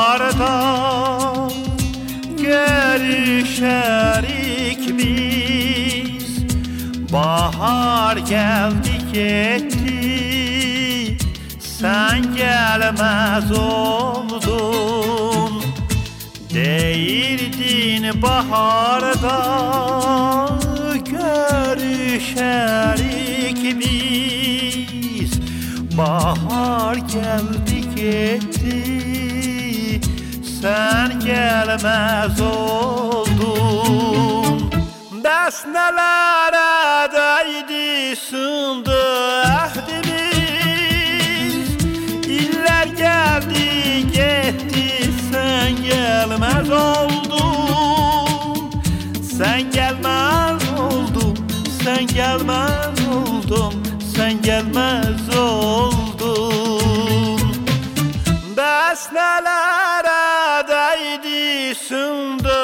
baharda görüşerik biz. Bahar geldi gitti, sen gelmez oldun. Değildin baharda görüşerik biz. Bahar geldi gitti, sen gelmez oldun. Bəs nələrə dəydi sındı əhdimiz. İllər gəldi getdi, sen gelmez oldun. Sen gelmez oldun, sen gelmez oldun, sen gelmez oldun. Bəs nələrə dəydi sındı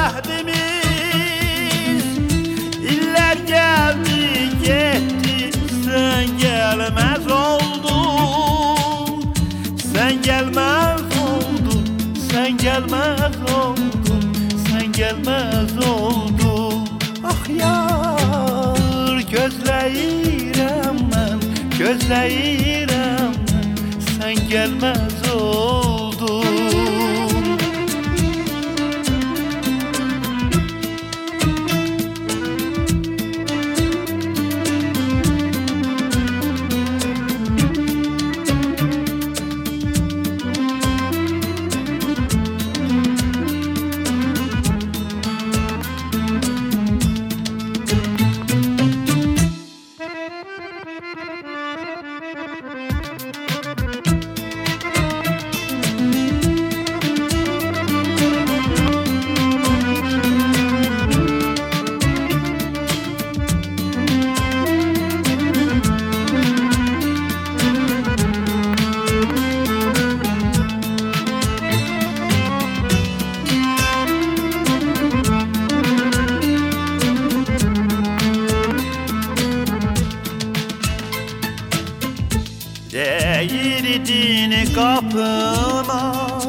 əhdimiz. İllər gəldi getdi, sen gelmez oldun. Sen gelmez oldun, sen gelmez oldun, sen gelmez oldun. Ah yar, gözləyirəm mən, gözləyirəm mən, sen gelmez oldun. Değirdin kapına,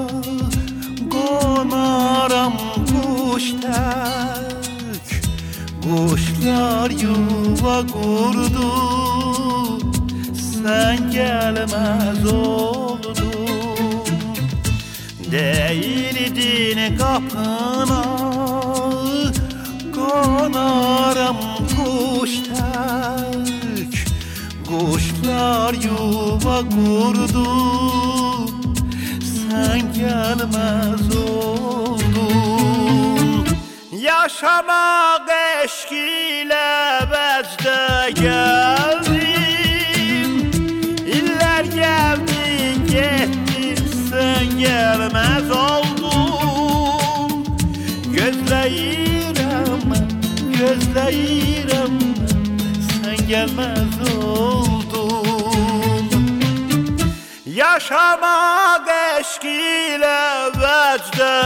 qonaram kuş tək. Kuşlar yuva kurdu, sen gelmez oldun. Değirdin kapına, qonaram kuş tək. Kuşlar yuva kurdu, sen gelmez oldun. Yaşamak eşk ile vecde geldim. İller geldi gitti, sen gelmez oldun. Gözləyirəm mən, gözləyirəm mən, sen gelmez oldun. Yaşamak eşk ile vecde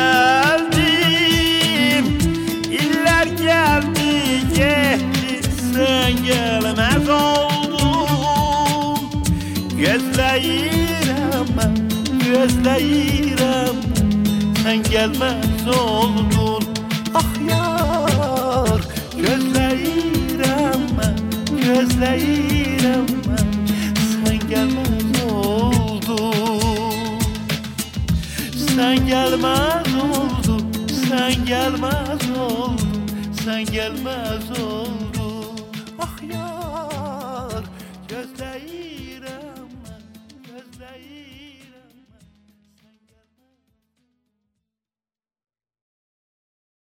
geldim. İller geldi gitti, sen gelmez oldun. Gözləyirəm mən, gözləyirəm mən, sen gelmez oldun. Ah yar, gözləyirəm mən, gözləyirəm mən, sen gelmez oldun. Sen gelmez oldun, sen gelmez oldun, sen gelmez oldun. Ah yar.